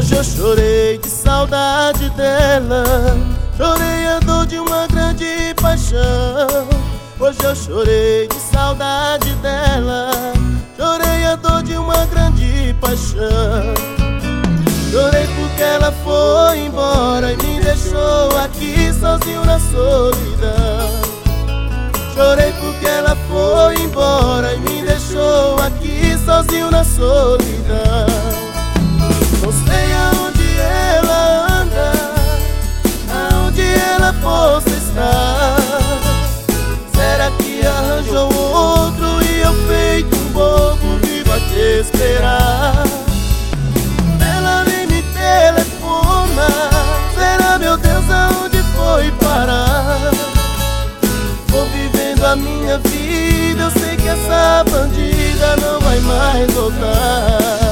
Hoje eu chorei de saudade dela, chorei a dor de uma grande paixão. Hoje eu chorei de saudade dela, chorei a dor de uma grande paixão. Chorei porque ela foi embora e me deixou aqui sozinho na solidão. Chorei porque ela foi embora e me deixou aqui sozinho na solidão. Não sei aonde ela anda, aonde ela possa estar. Será que arranjou outro e eu feito um bobo vivo a te esperar? Ela nem me telefona, será meu Deus aonde foi parar? Vou vivendo a minha vida, eu sei que essa bandida não vai mais voltar.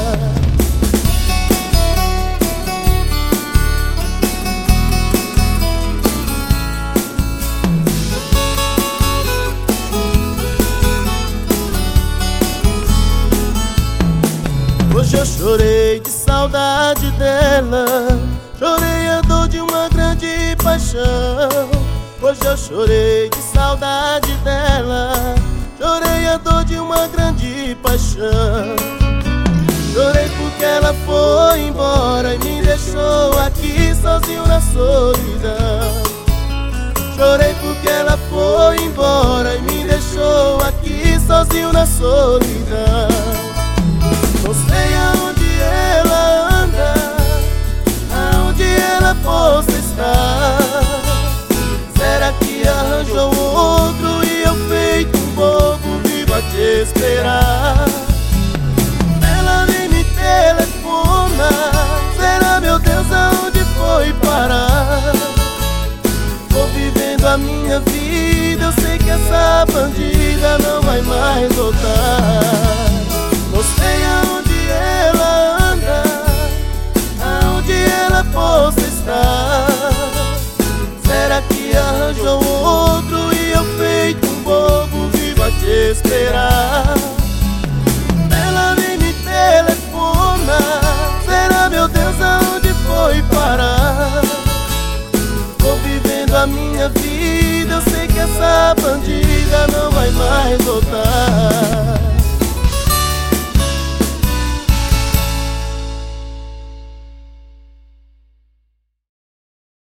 Hoje eu chorei de saudade dela, chorei a dor de uma grande paixão. Hoje eu chorei de saudade dela, chorei a dor de uma grande paixão. Chorei porque ela foi embora e me deixou aqui sozinho na solidão. Chorei porque ela foi embora e me deixou aqui sozinho na solidão. Não sei aonde ela anda, aonde ela possa estar. Será que arranjou outro e eu feito um bobo vivo a te esperar? Ela nem me telefona, será meu Deus aonde foi parar? Vou vivendo a minha vida, eu sei que essa bandida não vai mais voltar. Não sei aonde ela anda, aonde ela possa estar. Será que arranjou outro e eu feito um bobo vivo a te esperar?